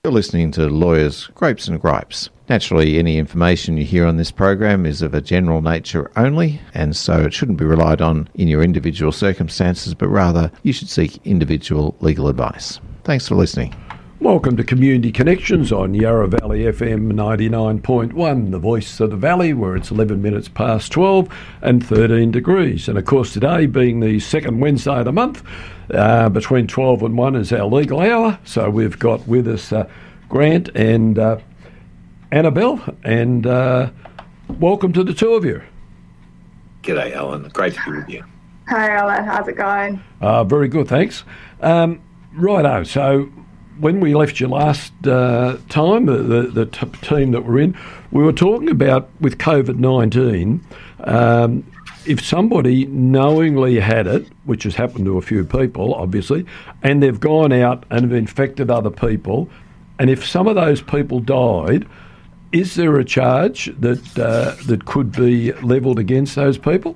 You're listening to Lawyers, Grapes and Gripes. Naturally, any information you hear on this program is of a general nature only, and so it shouldn't be relied on in your individual circumstances, but rather you should seek individual legal advice. Thanks for listening. Welcome to Community Connections on Yarra Valley FM 99.1, the voice of the valley, where it's 11 minutes past 12 and 13 degrees. And of course, today being the second Wednesday of the month, between 12 and 1 is our legal hour. So we've got with us Grant and Annabelle, and welcome to the two of you. G'day, Alan. Great to be with you. Hi, Alan. How's it going? Very good, thanks. Righto, so when we left you last time, the team that we're in, we were talking about with COVID-19, if somebody knowingly had it, which has happened to a few people, obviously, and they've gone out and have infected other people, and if some of those people died, is there a charge that could be levelled against those people?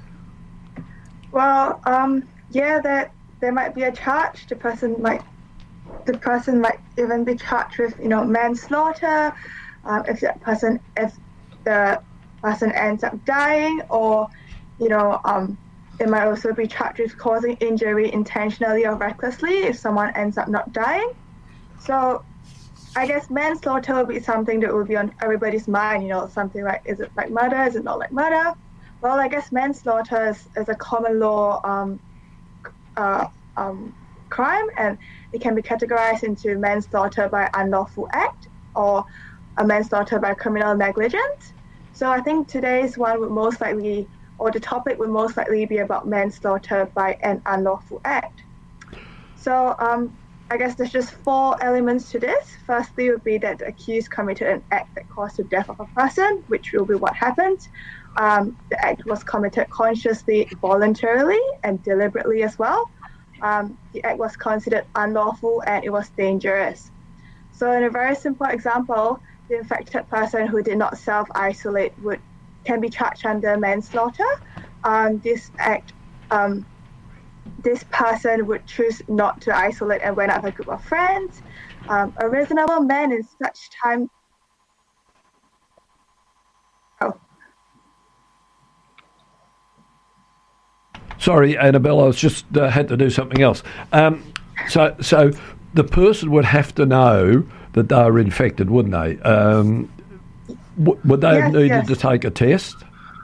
Well, yeah, there might be a charge. The person might even be charged with, manslaughter. If the person ends up dying, or, it might also be charged with causing injury intentionally or recklessly if someone ends up not dying. So I guess manslaughter will be something that will be on everybody's mind, something like, is it like murder? Is it not like murder? Well, I guess manslaughter is a common law crime, and it can be categorized into manslaughter by unlawful act or a manslaughter by criminal negligence. So I think today's one would most likely, or the topic would most likely be about manslaughter by an unlawful act. So I guess there's just four elements to this. Firstly would be that the accused committed an act that caused the death of a person, which will be what happened. The act was committed consciously, voluntarily, and deliberately as well. The act was considered unlawful and it was dangerous. So in a very simple example, the infected person who did not self-isolate can be charged under manslaughter. This person would choose not to isolate and went out with a group of friends. A reasonable man in such time... Sorry, Annabelle, I was just had to do something else. So the person would have to know that they were infected, wouldn't they? Would they have needed to take a test?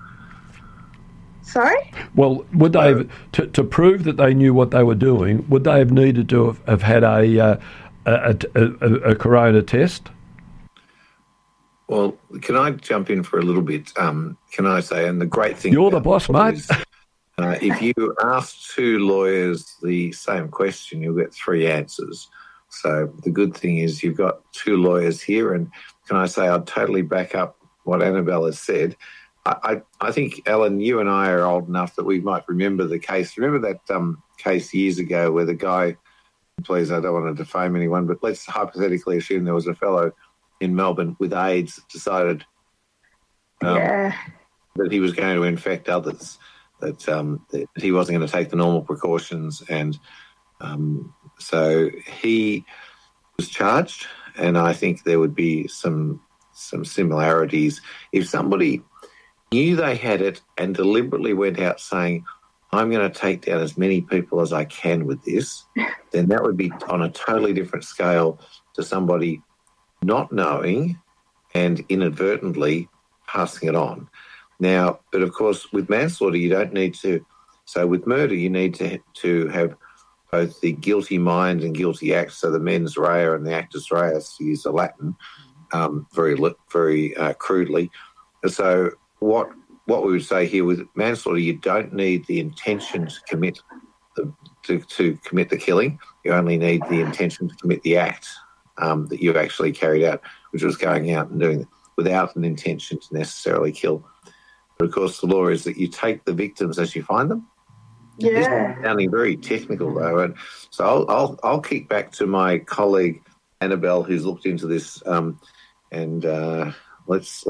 Sorry? Well, would they have, to prove that they knew what they were doing, would they have needed to have had a corona test? Well, can I jump in for a little bit? Can I say, and the great thing... You're the boss, mate. Is, if you ask two lawyers the same question, you'll get three answers. So the good thing is you've got two lawyers here, and can I say I'd totally back up what Annabelle has said. I think, Alan, you and I are old enough that we might remember the case. Remember that case years ago where the guy, please, I don't want to defame anyone, but let's hypothetically assume there was a fellow in Melbourne with AIDS that decided that he was going to infect others, that he wasn't going to take the normal precautions, and so he was charged, and I think there would be some similarities. If somebody knew they had it and deliberately went out saying, I'm going to take down as many people as I can with this, then that would be on a totally different scale to somebody not knowing and inadvertently passing it on. Now, but of course, with manslaughter, you don't need to. So with murder, you need to have both the guilty mind and guilty act, so the mens rea and the actus reus, to use the Latin, very crudely. So what we would say here with manslaughter, you don't need the intention to commit the killing. You only need the intention to commit the act that you actually carried out, which was going out and doing it without an intention to necessarily kill. But of course, the law is that you take the victims as you find them. Yeah. This is sounding very technical, though, and so I'll kick back to my colleague Annabelle, who's looked into this, and let's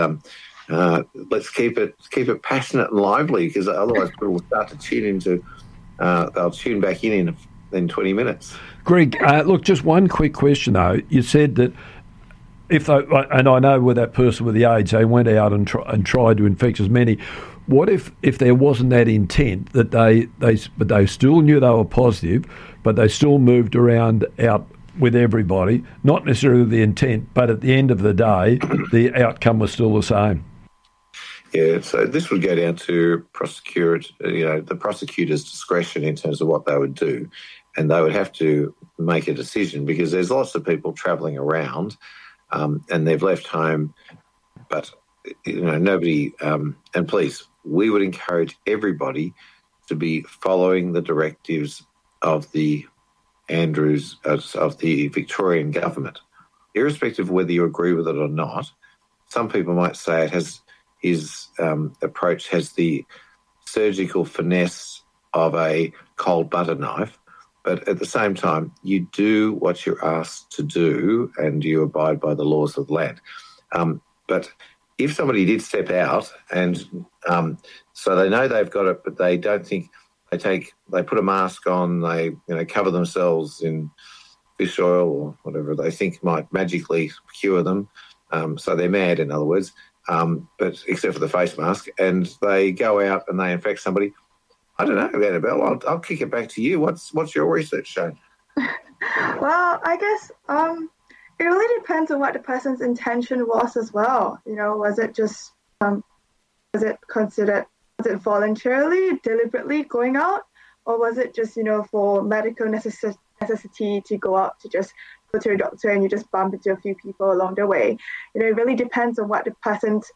keep it passionate and lively, because otherwise people will start to tune into. They'll tune back in in 20 minutes. Greg, look, just one quick question though. You said that if they, and I know with that person with the AIDS, they went out and tried to infect as many. What if there wasn't that intent that they still knew they were positive, but they still moved around out with everybody, not necessarily the intent, but at the end of the day, the outcome was still the same? Yeah, so this would go down to the prosecutor's discretion in terms of what they would do, and they would have to make a decision because there's lots of people travelling around, and they've left home, but nobody. And please, we would encourage everybody to be following the directives of the of the Victorian government, irrespective of whether you agree with it or not. Some people might say his approach has the surgical finesse of a cold butter knife, but at the same time, you do what you're asked to do and you abide by the laws of the land. But if somebody did step out and so they know they've got it, but they don't think they put a mask on, they cover themselves in fish oil or whatever they think might magically cure them. So they're mad, in other words, but except for the face mask, and they go out and they infect somebody. I don't know, Annabelle. I'll kick it back to you. What's your research showing? Well, I guess it really depends on what the person's intention was as well. Was it just was it voluntarily, deliberately going out, or was it just for medical necessity to go out to just go to a doctor and you just bump into a few people along the way? It really depends on what the person's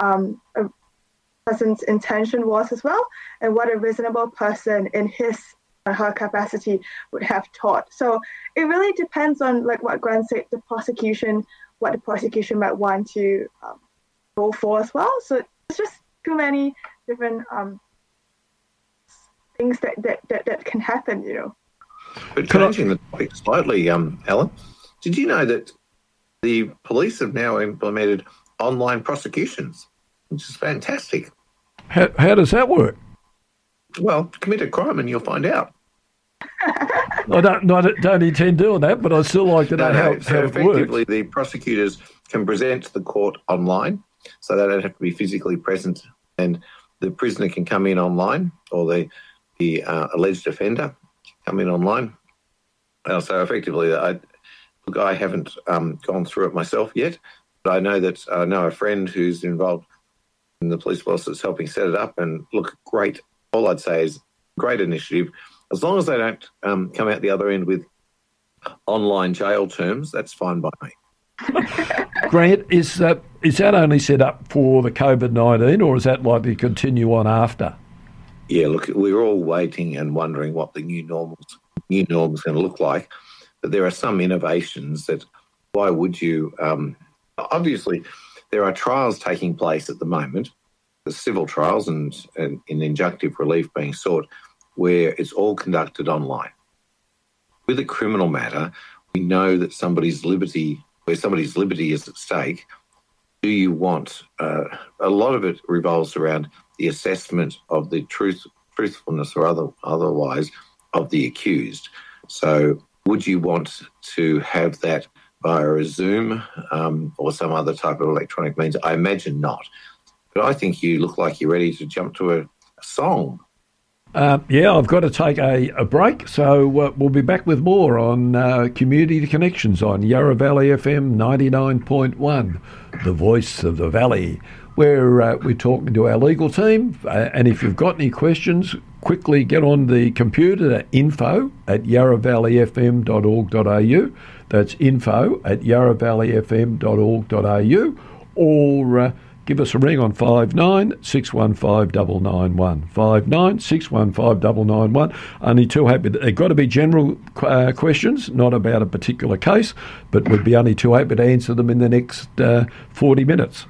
intention was as well, and what a reasonable person in his or her capacity would have taught. So it really depends on, like what Grant said, what the prosecution might want to go for as well. So it's just too many different things that can happen, But changing the topic slightly, Alan, did you know that the police have now implemented online prosecutions, which is fantastic? How does that work? Well, commit a crime and you'll find out. I don't intend doing that, but I still like to know how it effectively, works. the prosecutors can present to the court online, so they don't have to be physically present, and the prisoner can come in online, or the alleged offender can come in online. So effectively, I haven't gone through it myself yet, but I know that I know a friend who's involved in the police force that's helping set it up, and look, great. All I'd say is great initiative. As long as they don't come out the other end with online jail terms, that's fine by me. Grant, is that only set up for the COVID-19, or is that likely to continue on after? Yeah, look, we're all waiting and wondering what the new norm is going to look like. But there are some innovations that, why would you? Obviously, there are trials taking place at the moment, the civil trials and in injunctive relief being sought, where it's all conducted online. With a criminal matter, we know that somebody's liberty is at stake. Do you want, a lot of it revolves around the assessment of the truthfulness or otherwise of the accused. So would you want to have that via a Zoom or some other type of electronic means? I imagine not. But I think you look like you're ready to jump to a song. Yeah, I've got to take a break, so we'll be back with more on Community Connections on Yarra Valley FM 99.1, the voice of the valley, where we're talking to our legal team. And if you've got any questions, quickly get on the computer to info@yarravalleyfm.org.au. That's info@yarravalleyfm.org.au, or give us a ring on 59615991. 59615991. Only too happy. They've got to be general questions, not about a particular case, but we'd be only too happy to answer them in the next 40 minutes.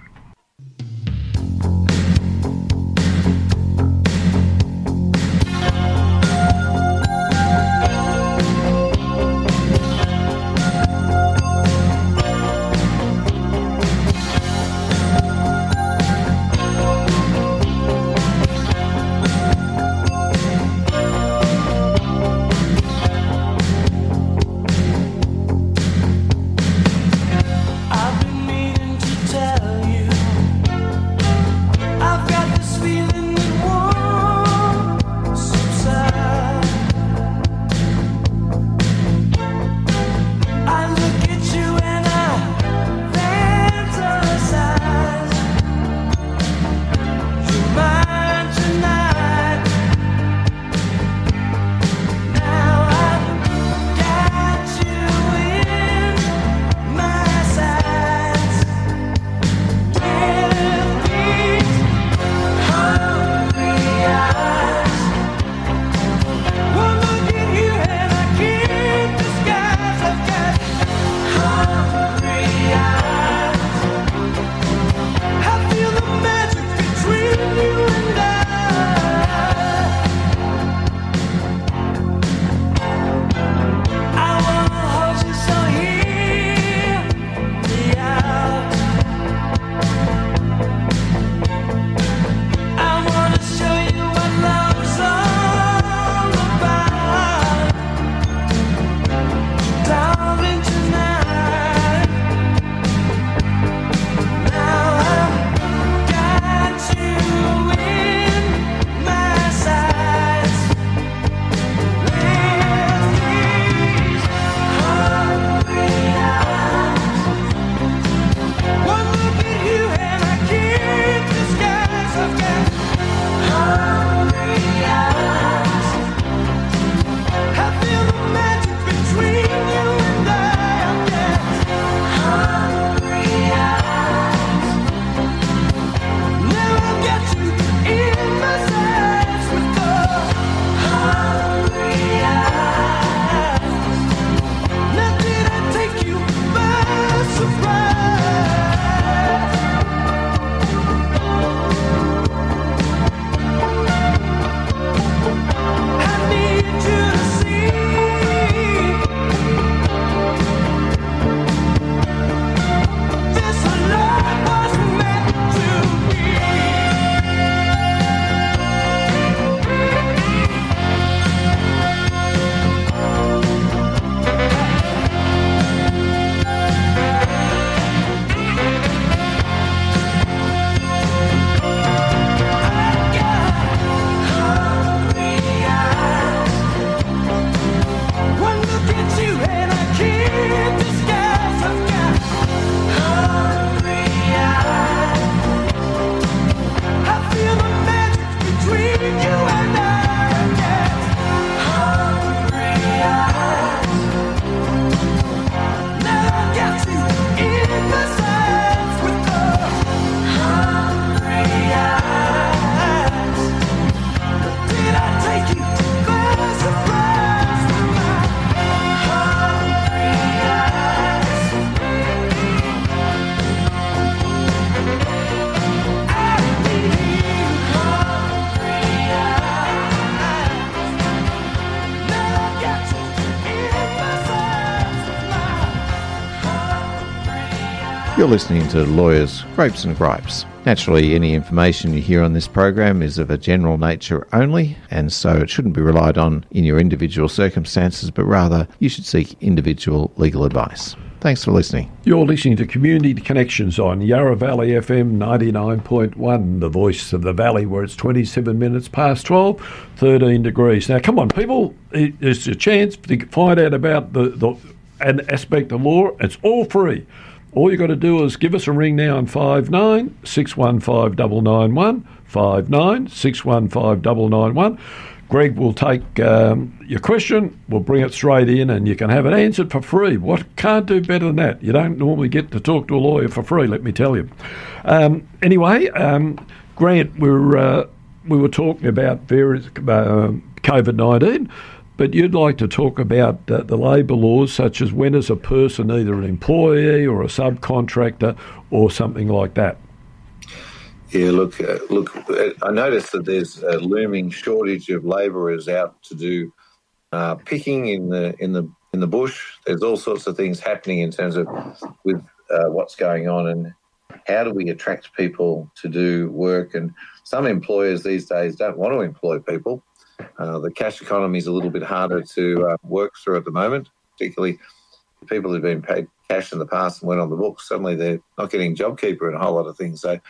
You're listening to Lawyers, Grapes and Gripes. Naturally, any information you hear on this program is of a general nature only, and so it shouldn't be relied on in your individual circumstances, but rather you should seek individual legal advice. Thanks for listening. You're listening to Community Connections on Yarra Valley FM 99.1, the voice of the valley, where it's 27 minutes past 12, 13 degrees. Now, come on, people, there's a chance to find out about an aspect of law. It's all free. All you got to do is give us a ring now on 59 615 991, 59 615 991. Greg will take your question, we'll bring it straight in, and you can have it answered for free. Can't do better than that. You don't normally get to talk to a lawyer for free, let me tell you. Anyway, Grant, we were talking about various COVID-19, but you'd like to talk about the labour laws, such as when is a person either an employee or a subcontractor or something like that. Yeah, look. I noticed that there's a looming shortage of labourers out to do picking in the bush. There's all sorts of things happening in terms of with what's going on and how do we attract people to do work. And some employers these days don't want to employ people. The cash economy is a little bit harder to work through at the moment, particularly people who've been paid cash in the past and went on the books. Suddenly they're not getting JobKeeper and a whole lot of things. So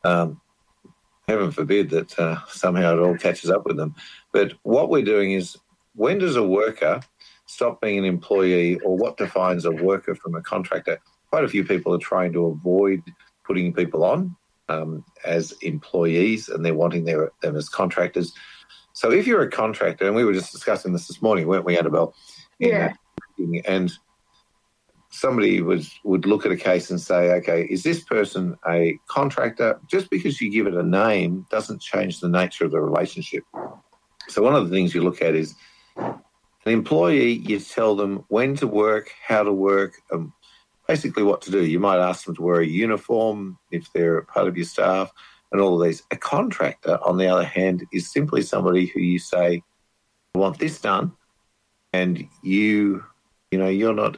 heaven forbid that somehow it all catches up with them. But what we're doing is, when does a worker stop being an employee, or what defines a worker from a contractor? Quite a few people are trying to avoid putting people on as employees, and they're wanting them as contractors. So if you're a contractor, and we were just discussing this morning, weren't we, Annabelle? Yeah. And somebody would look at a case and say, okay, is this person a contractor? Just because you give it a name doesn't change the nature of the relationship. So one of the things you look at is an employee, you tell them when to work, how to work, basically what to do. You might ask them to wear a uniform if they're part of your staff and all of these. A contractor, on the other hand, is simply somebody who you say, I want this done, and you're not...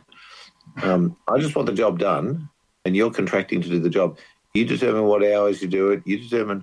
I just want the job done, and you're contracting to do the job. You determine what hours you do it. You determine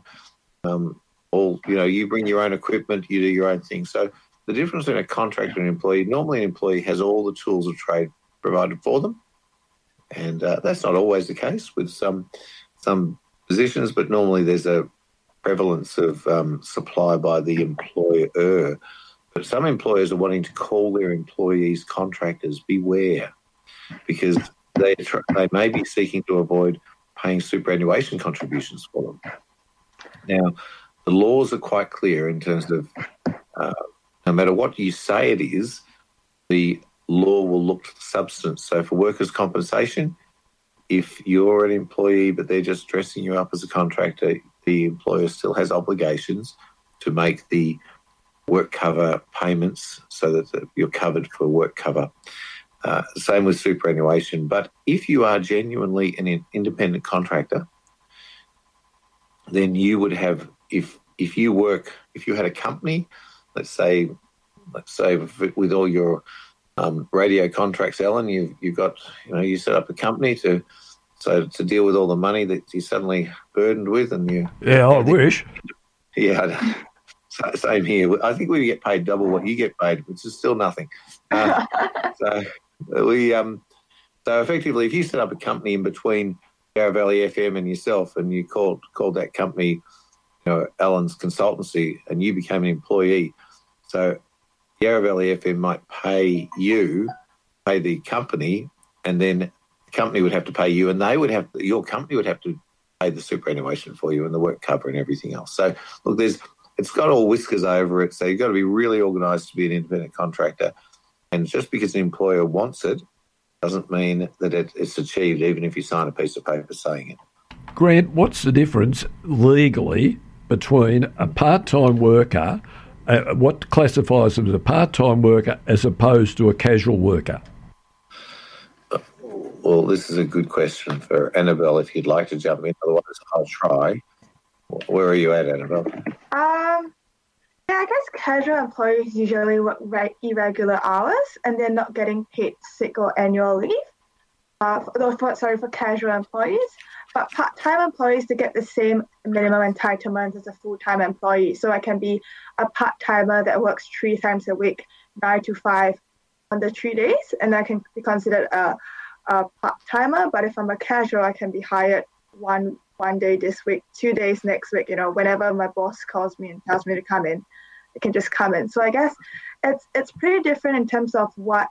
you bring your own equipment, you do your own thing. So the difference between a contractor and an employee, normally an employee has all the tools of trade provided for them. And that's not always the case with some positions, but normally there's a prevalence of supply by the employer. But some employers are wanting to call their employees contractors. Beware. Because they may be seeking to avoid paying superannuation contributions for them. Now, the laws are quite clear in terms of no matter what you say it is, the law will look to the substance. So for workers' compensation, if you're an employee but they're just dressing you up as a contractor, the employer still has obligations to make the work cover payments so that you're covered for work cover. Same with superannuation. But if you are genuinely an independent contractor, then you would have, if you had a company, let's say with all your radio contracts, Ellen, you've got, you set up a company to deal with all the money that you're suddenly burdened with, and you. Yeah, I wish. Yeah. Same here. I think we get paid double what you get paid, which is still nothing. So effectively, if you set up a company in between Yarra Valley FM and yourself, and you called that company, Ellen's Consultancy, and you became an employee, so Yarra Valley FM might pay the company, and then the company would have to pay you, and your company would have to pay the superannuation for you and the work cover and everything else. So look, it's got all whiskers over it, so you've got to be really organised to be an independent contractor. And just because an employer wants it doesn't mean that it's achieved, even if you sign a piece of paper saying it. Grant, what's the difference legally between a part-time worker, what classifies them as a part-time worker as opposed to a casual worker? Well, this is a good question for Annabelle, if you'd like to jump in. Otherwise, I'll try. Where are you at, Annabelle? Yeah, I guess casual employees usually work irregular hours and they're not getting paid sick or annual leave. for casual employees. But part-time employees, they get the same minimum entitlements as a full-time employee. So I can be a part-timer that works 3 times a week, 9 to 5 on the 3 days, and I can be considered a part-timer. But if I'm a casual, I can be hired one day this week, 2 days next week. Whenever my boss calls me and tells me to come in, I can just come in. So I guess it's pretty different in terms of what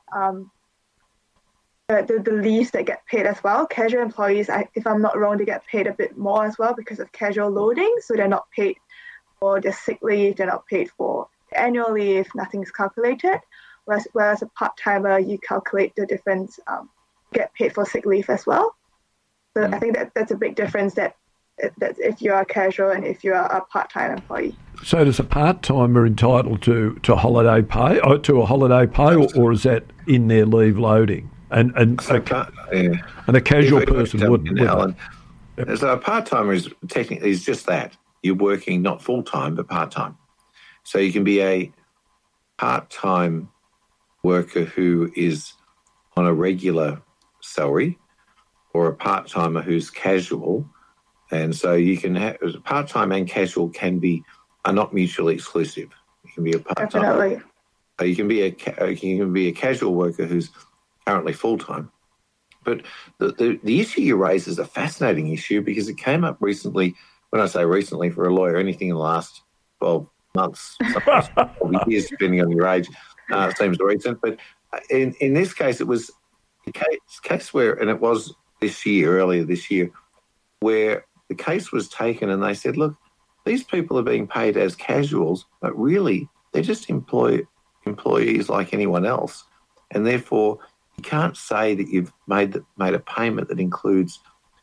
the leaves that get paid as well. Casual employees, if I'm not wrong, they get paid a bit more as well because of casual loading. So they're not paid for their sick leave, they're not paid for annual leave, nothing's calculated. Whereas a part-timer, you calculate the difference, get paid for sick leave as well. So I think that's a big difference that if you are casual and if you are a part-time employee. So does a part-timer entitled to holiday pay, or is that in their leave loading? And a casual person wouldn't. So a part-timer is technically just that. You're working not full-time but part-time. So you can be a part-time worker who is on a regular salary, or a part-timer who's casual. And so you can have part-time and casual are not mutually exclusive. You can be a part-time. Definitely. So you can be a casual worker who's currently full-time. But the issue you raise is a fascinating issue because it came up recently. When I say recently, for a lawyer, anything in the last 12 months, probably years, depending on your age, seems recent. But in this case, it was a case where, and it was earlier this year, where the case was taken and they said, look, these people are being paid as casuals, but really they're just employees like anyone else. And therefore, you can't say that you've made a payment that includes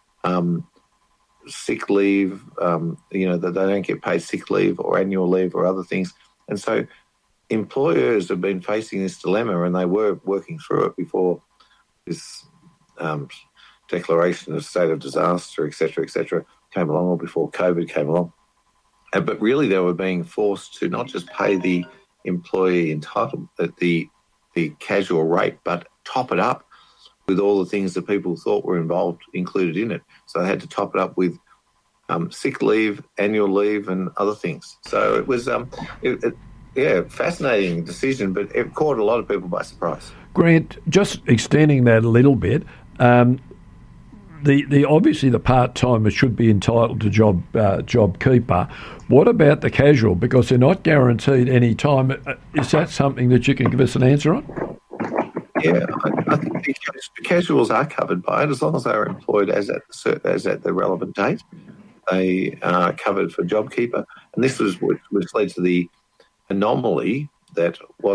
sick leave, that they don't get paid sick leave or annual leave or other things. And so employers have been facing this dilemma, and they were working through it before this declaration of state of disaster, et cetera, came along, or before COVID came along. But really they were being forced to not just pay the employee entitlement, the casual rate, but top it up with all the things that people thought were included in it. So they had to top it up with sick leave, annual leave, and other things. So it was fascinating decision, but it caught a lot of people by surprise. Grant, just extending that a little bit, obviously the part-timer should be entitled to JobKeeper. What about the casual? Because they're not guaranteed any time. Is that something that you can give us an answer on? Yeah, I think the casuals are covered by it as long as they are employed as at the relevant date. They are covered for JobKeeper, and this was which led to the anomaly that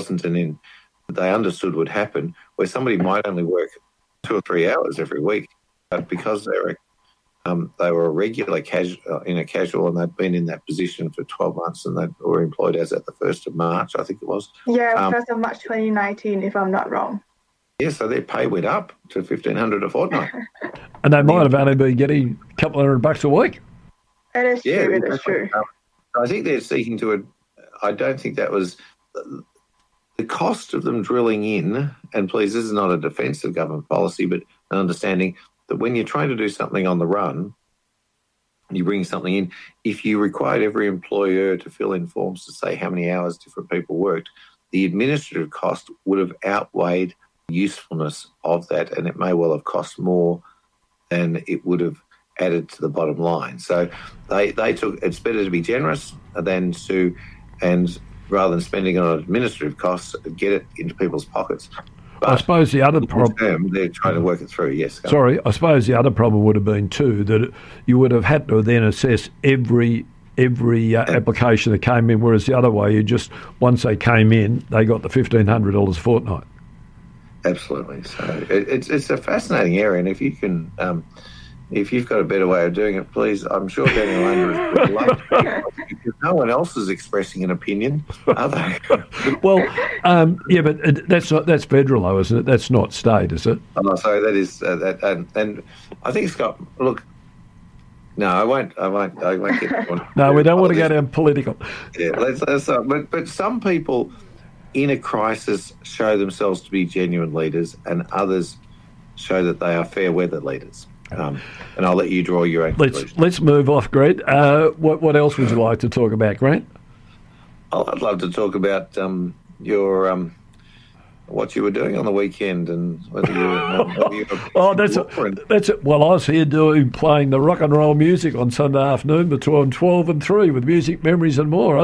they understood would happen, where somebody might only work 2 or 3 hours every week, but because they were a regular casual and they'd been in that position for 12 months and they were employed as at the 1st of March, I think it was. Yeah, 1st of March 2019, if I'm not wrong. Yeah, so their pay went up to $1,500 a fortnight. And they might have only been getting a couple $100 a week. It is true, it is true. I think they're seeking to, I don't think that was the cost of them drilling in, and please, this is not a defence of government policy, but an understanding that when you're trying to do something on the run, you bring something in, if you required every employer to fill in forms to say how many hours different people worked, the administrative cost would have outweighed the usefulness of that, and it may well have cost more than it would have added to the bottom line. So they took, it's better to be generous and rather than spending on administrative costs, get it into people's pockets. But I suppose the other problem... They're trying to work it through, yes. Sorry, I suppose the other problem would have been too that you would have had to then assess every application that came in, whereas the other way, once they came in, they got the $1,500 a fortnight. Absolutely. So it's a fascinating area, and if you can... if you've got a better way of doing it, please, I'm sure Daniel Andrews would love to, because no one else is expressing an opinion, are they? Well, but that's federal, though, isn't it? That's not state, is it? Oh, sorry, that is that, and I think Scott. Look, no, I won't get one. No, we don't want to go down political. Yeah, but some people in a crisis show themselves to be genuine leaders, and others show that they are fair weather leaders. And I'll let you draw your own conclusion. Let's move off, Grant. What else would you like to talk about, Grant? I'd love to talk about your what you were doing on the weekend and whether you were. That's it. Well, I was here playing the rock and roll music on Sunday afternoon between 12 and 3 with music, memories, and more.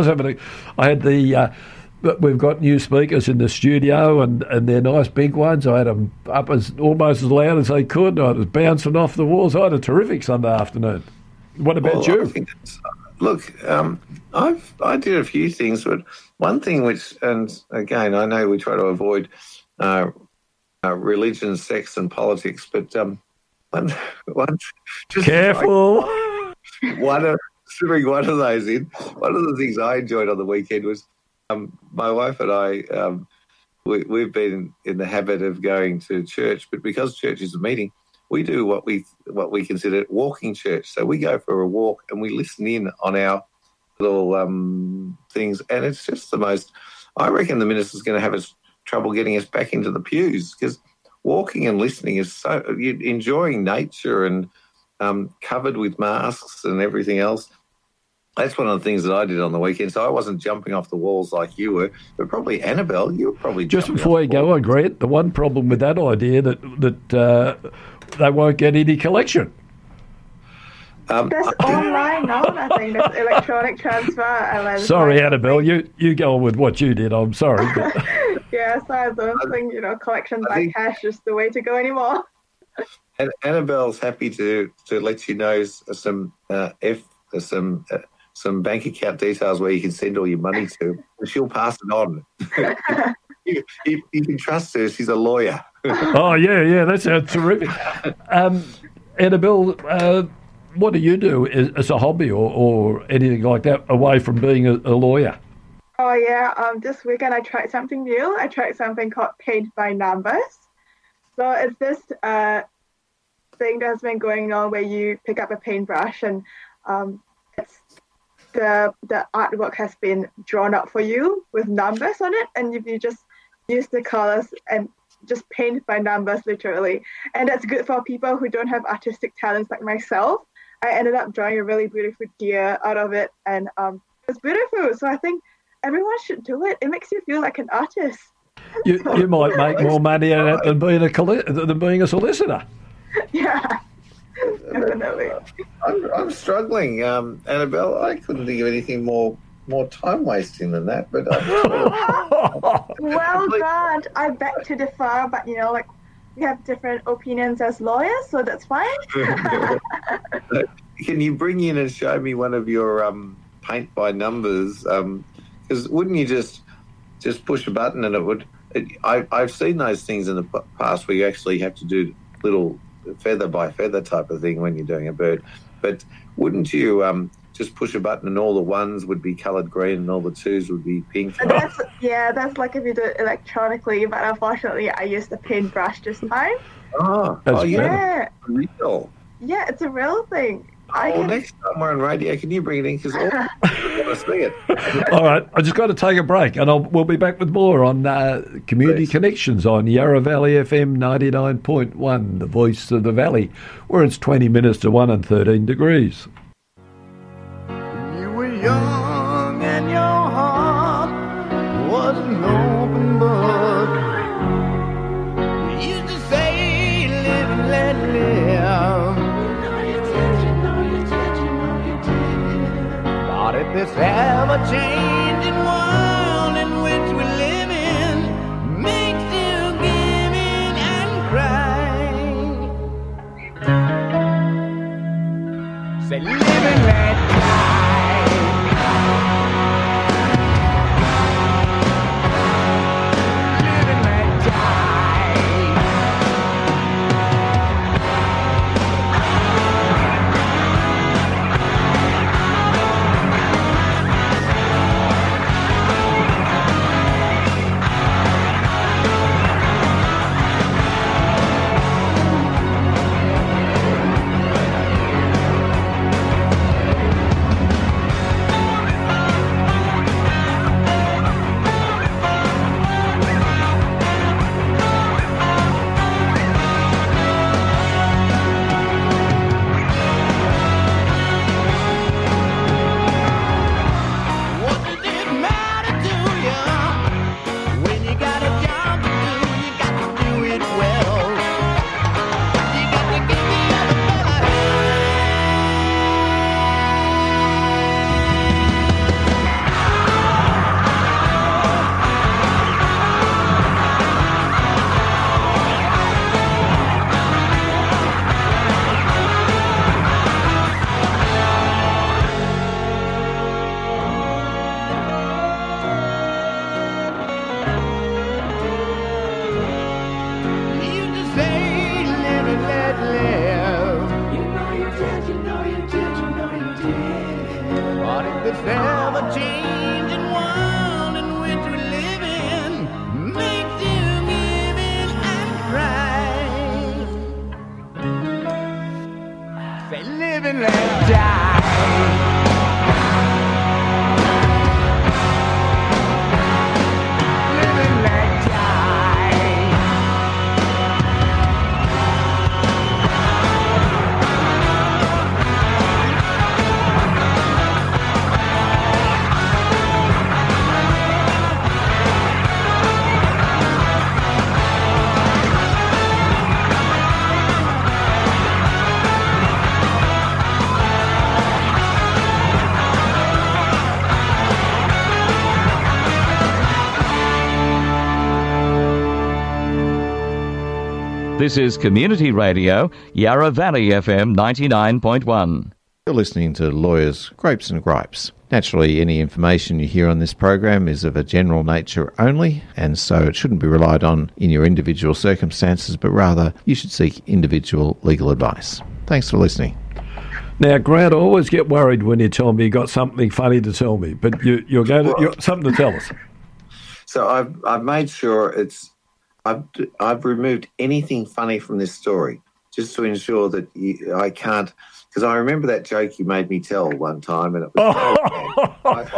We've got new speakers in the studio and they're nice big ones. I had them up almost as loud as they could. I was bouncing off the walls. I had a terrific Sunday afternoon. What about you? Look, I did a few things, but one thing which, and again, I know we try to avoid religion, sex, and politics, but one just careful. One of those in. One of the things I enjoyed on the weekend was my wife and I. We've been in the habit of going to church, but because church is a meeting, we do what we consider walking church. So we go for a walk and we listen in on our little things, and it's just the most. I reckon the minister's going to have trouble getting us back into the pews because walking and listening is so enjoying nature and covered with masks and everything else. That's one of the things that I did on the weekend. So I wasn't jumping off the walls like you were, but probably Annabelle, you were probably just before you go on, Grant. The one problem with that idea that they won't get any collection. There's online now, I think. There's electronic transfer. Sorry, Annabelle, you go on with what you did. I'm sorry. But... yeah, so I don't think, collection by cash is the way to go anymore. And Annabelle's happy to let you know some bank account details where you can send all your money to, and she'll pass it on. You can trust her. She's a lawyer. Oh, yeah, that sounds terrific. Annabelle, what do you do as a hobby or anything like that away from being a lawyer? Oh, yeah. This weekend I tried something new. I tried something called Paint by Numbers. So it's this thing that's been going on where you pick up a paintbrush and the artwork has been drawn up for you with numbers on it, and you just use the colors and just paint by numbers, literally. And that's good for people who don't have artistic talents like myself. I ended up drawing a really beautiful deer out of it, and it's beautiful. So I think everyone should do it. It makes you feel like an artist. You might make more money at it than being a solicitor. Yeah. Definitely. I'm struggling, Annabelle. I couldn't think of anything more time wasting than that. But well, God, I beg to differ. But we have different opinions as lawyers, so that's fine. Can you bring in and show me one of your paint by numbers? Because wouldn't you just push a button and it would? I've seen those things in the past where you actually have to do little feather by feather type of thing when you're doing a bird, but wouldn't you just push a button and all the ones would be coloured green and all the twos would be pink? That's like if you do it electronically, but unfortunately I used a paintbrush this time. Yeah, real. Yeah, it's a real thing. Next time we're on radio, can you bring it in? Because I want to see it. All right, I just got to take a break, and we'll be back with more on Community Connections on Yarra Valley FM 99.1, the voice of the valley, where it's 20 minutes to 1 and 13 degrees. You were young and your heart was an open book. You used to say, live and let live. If this ever-changing world in which we live in makes you give in and cry, say live and let die. Live and let die. Say live and let die. This is Community Radio, Yarra Valley FM 99.1. You're listening to Lawyers, Grapes and Gripes. Naturally, any information you hear on this program is of a general nature only, and so it shouldn't be relied on in your individual circumstances, but rather you should seek individual legal advice. Thanks for listening. Now, Grant, I always get worried when you tell me you got something funny to tell me, but you're something to tell us. So I've made sure I've removed anything funny from this story just to ensure that I can't, because I remember that joke you made me tell one time, and it was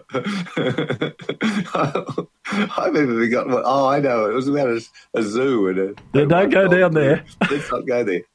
I've even forgotten what. Oh, I know, it was about a zoo and don't go down there. Let's not go there.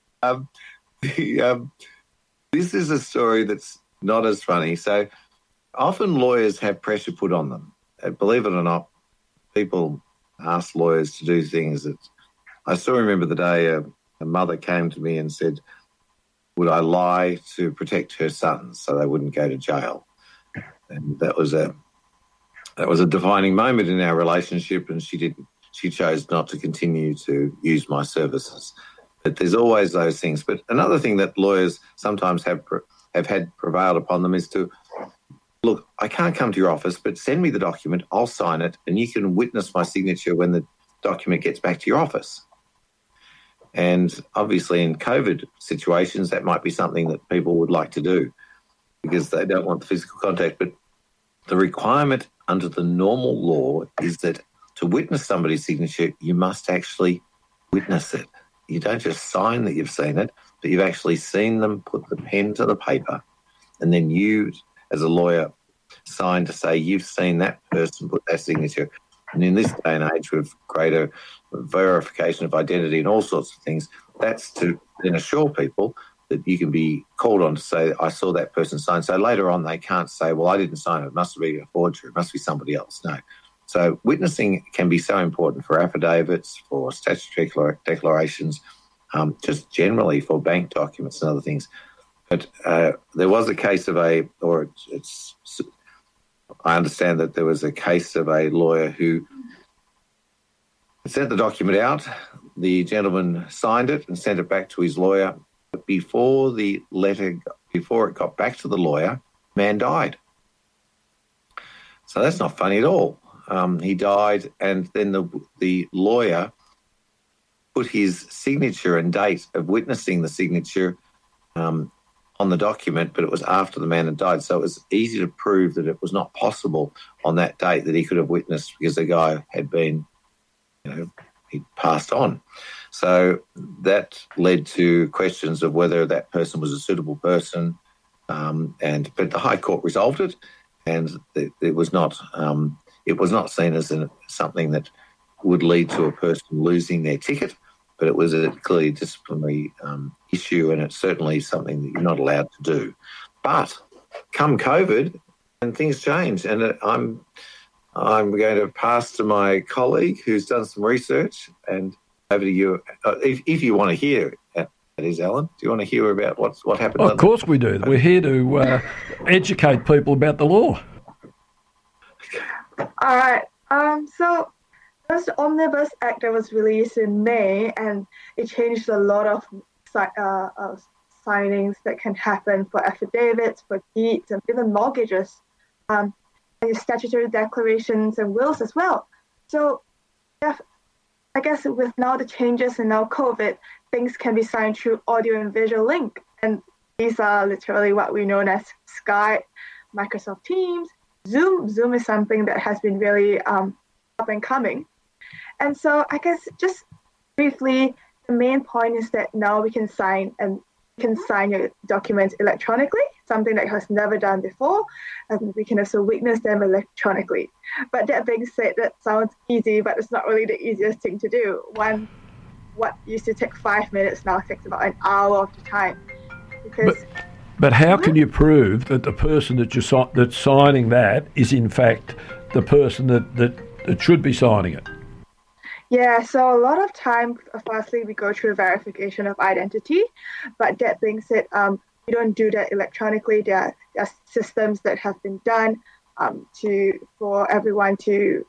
This is a story that's not as funny. So often lawyers have pressure put on them. Believe it or not, people ask lawyers to do things that... I still remember the day a mother came to me and said, would I lie to protect her sons so they wouldn't go to jail? And that was a defining moment in our relationship, and she chose not to continue to use my services. But there's always those things. But another thing that lawyers sometimes have had prevailed upon them is to, look, I can't come to your office, but send me the document, I'll sign it, and you can witness my signature when the document gets back to your office. And obviously in COVID situations, that might be something that people would like to do because they don't want the physical contact. But the requirement under the normal law is that to witness somebody's signature, you must actually witness it. You don't just sign that you've seen it, but you've actually seen them put the pen to the paper, and then you, as a lawyer, sign to say you've seen that person put that signature. And in this day and age with greater verification of identity and all sorts of things, that's to then assure people that you can be called on to say, I saw that person sign. So later on they can't say, well, I didn't sign it. It must be a forgery. It must be somebody else. No. So witnessing can be so important for affidavits, for statutory declarations, just generally for bank documents and other things. But there was a case of I understand that there was a case of a lawyer who sent the document out. The gentleman signed it and sent it back to his lawyer. But before it got back to the lawyer, the man died. So that's not funny at all. He died, and then the lawyer put his signature and date of witnessing the signature on the document, but it was after the man had died. So it was easy to prove that it was not possible on that date that he could have witnessed because the guy had been, he passed on. So that led to questions of whether that person was a suitable person. But the High Court resolved it, and it was not seen as something that would lead to a person losing their ticket, but it was a clearly disciplinary issue, and it's certainly something that you're not allowed to do. But come COVID, and things change, and I'm going to pass to my colleague who's done some research, and over to you. If you want to hear that is, Alan, do you want to hear about what happened? Of course we do. We're here to educate people about the law. All right. So first Omnibus Act that was released in May, and it changed a lot of signings that can happen for affidavits, for deeds, and even mortgages, and statutory declarations and wills as well. So I guess with now the changes and now COVID, things can be signed through audio and visual link. And these are literally what we know as Skype, Microsoft Teams, Zoom. Zoom is something that has been really up and coming. And so I guess just briefly, the main point is that now we can sign and you can sign your documents electronically, something that has never done before, and we can also witness them electronically. But that being said, that sounds easy, but it's not really the easiest thing to do. What used to take 5 minutes now takes about an hour of the time. But how can you prove that the person that's signing that is in fact the person that should be signing it? Yeah, so a lot of time, firstly, we go through verification of identity, but that being said, we don't do that electronically. There are systems that have been done for everyone to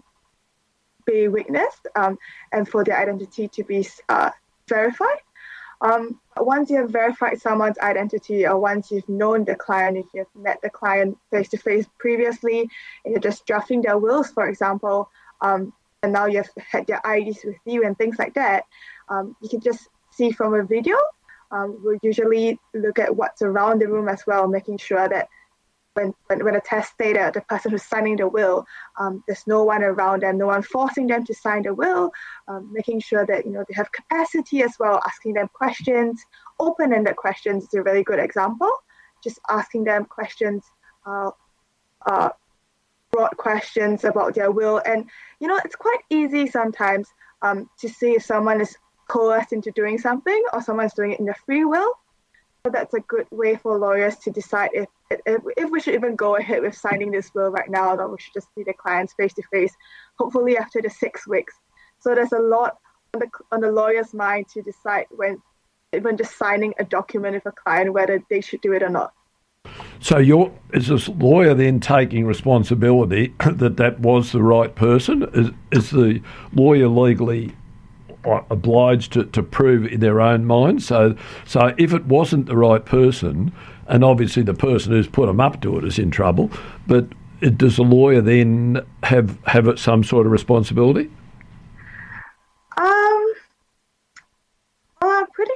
be witnessed and for their identity to be verified. Once you have verified someone's identity, or once you've known the client, if you've met the client face-to-face previously, and you're just drafting their wills, for example, and now you've had their IDs with you and things like that, you can just see from a video. We'll usually look at what's around the room as well, making sure that when a testator, the person who's signing the will, there's no one around them, no one forcing them to sign the will, making sure that they have capacity as well, asking them questions. Open-ended questions is a really good example. Just asking them questions, broad questions about their will, and it's quite easy sometimes to see if someone is coerced into doing something or someone's doing it in their free will. So that's a good way for lawyers to decide if we should even go ahead with signing this will right now, or we should just see the clients face to face, hopefully after the 6 weeks. So there's a lot on the lawyer's mind to decide when even just signing a document with a client whether they should do it or not. So is this lawyer then taking responsibility that was the right person? Is the lawyer legally obliged to prove in their own mind? So if it wasn't the right person, and obviously the person who's put them up to it is in trouble, but does the lawyer then have some sort of responsibility? Well, I'm pretty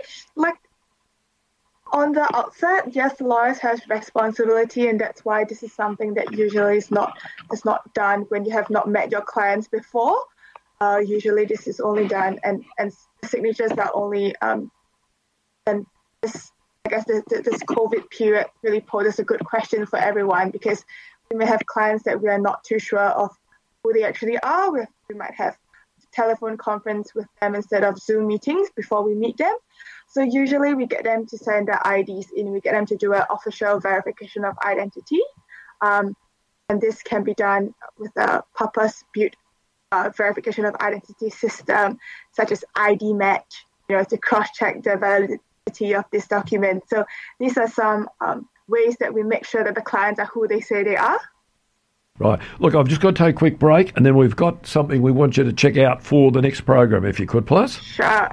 on the outset, yes, lawyers have responsibility, and that's why this is something that usually is not done when you have not met your clients before. Usually this is only done and signatures are only and this, I guess this COVID period really poses a good question for everyone, because we may have clients that we are not too sure of who they actually are. We might have telephone conference with them instead of Zoom meetings before we meet them. So usually we get them to send their IDs in, we get them to do an official verification of identity. And this can be done with a purpose-built verification of identity system, such as ID Match, to cross-check the validity of this document. So these are some ways that we make sure that the clients are who they say they are. Right. Look, I've just got to take a quick break, and then we've got something we want you to check out for the next program, if you could, please. Sure.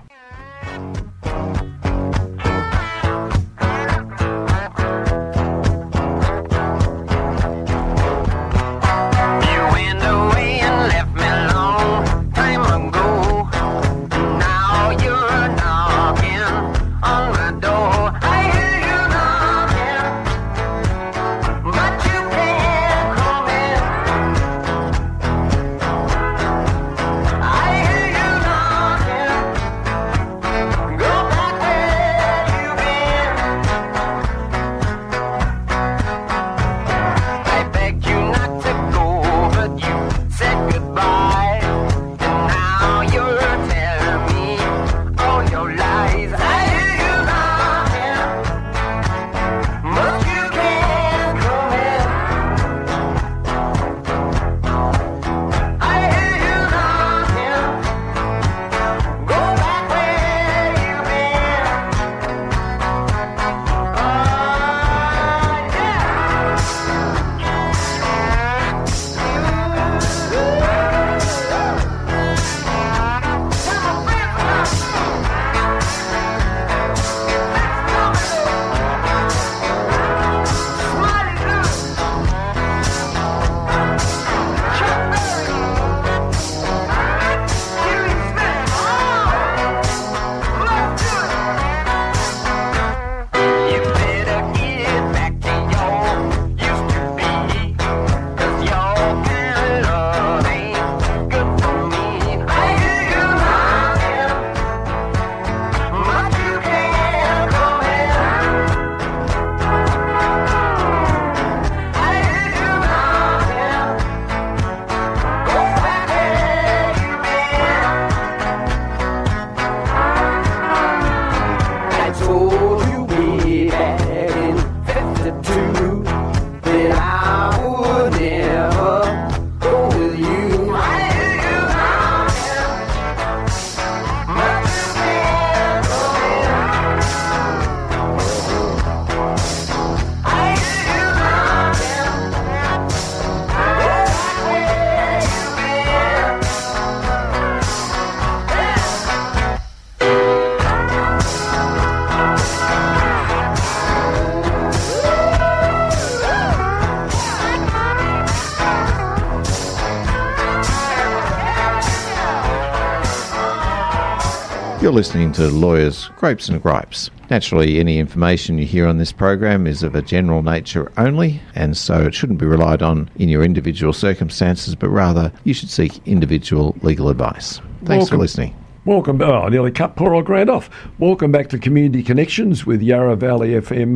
You're listening to Lawyers, Grapes and Gripes. Naturally, any information you hear on this program is of a general nature only, and so it shouldn't be relied on in your individual circumstances, but rather you should seek individual legal advice. Thanks for listening. Welcome. Oh, I nearly cut poor old Grant off. Welcome back to Community Connections with Yarra Valley FM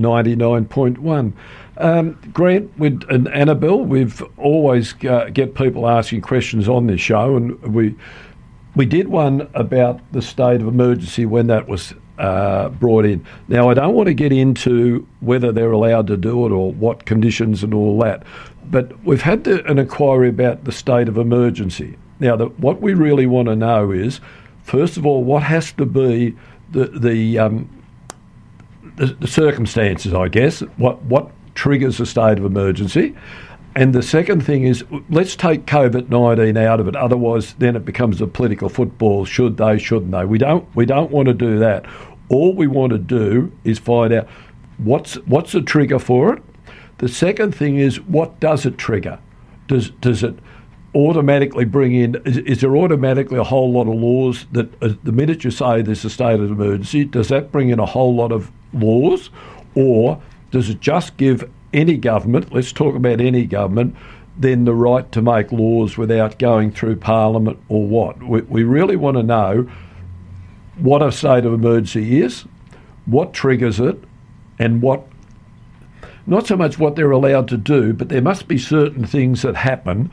99.1. Grant and Annabelle, we've always get people asking questions on this show, and we did one about the state of emergency when that was brought in. Now, I don't want to get into whether they're allowed to do it or what conditions and all that, but we've had an inquiry about the state of emergency. Now, what we really want to know is, first of all, what has to be the circumstances, I guess, what triggers a state of emergency. And the second thing is, let's take COVID-19 out of it. Otherwise, then it becomes a political football. Should they, shouldn't they? We don't want to do that. All we want to do is find out what's the trigger for it. The second thing is, what does it trigger? Does it automatically bring in, is there automatically a whole lot of laws that the minute you say there's a state of emergency, does that bring in a whole lot of laws? Or does it just give any government, let's talk about any government, then the right to make laws without going through Parliament or what? We really want to know what a state of emergency is, what triggers it, and what, not so much what they're allowed to do, but there must be certain things that happen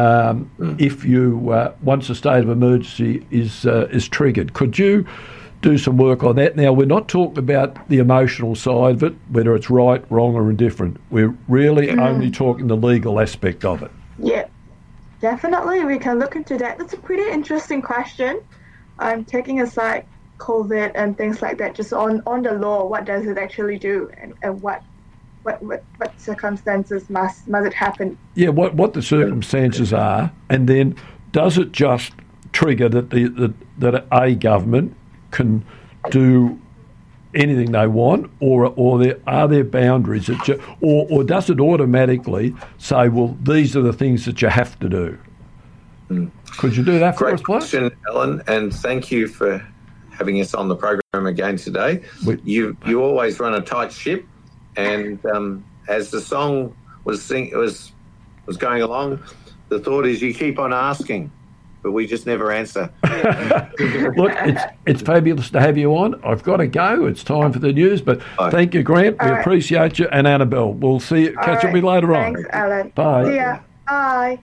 if you once a state of emergency is triggered. Could you do some work on that? Now, we're not talking about the emotional side of it, whether it's right, wrong or indifferent. We're really only talking the legal aspect of it. Yeah, definitely. We can look into that. That's a pretty interesting question. I'm taking aside COVID and things like that, just on the law, what does it actually do, and what circumstances must it happen? Yeah, what the circumstances are, and then does it just trigger that that a government can do anything they want, or are there boundaries that or does it automatically say, well, these are the things that you have to do? Could you do that for us, please? Great question, Alan, and thank you for having us on the program again today. You always run a tight ship, and as the song was going along, the thought is you keep on asking, but we just never answer. Look, it's fabulous to have you on. I've got to go. It's time for the news, but thank you, Grant. We appreciate you, and Annabelle. We'll see you. Catch up with you later on. Thanks, Alan. Bye. See ya. Bye.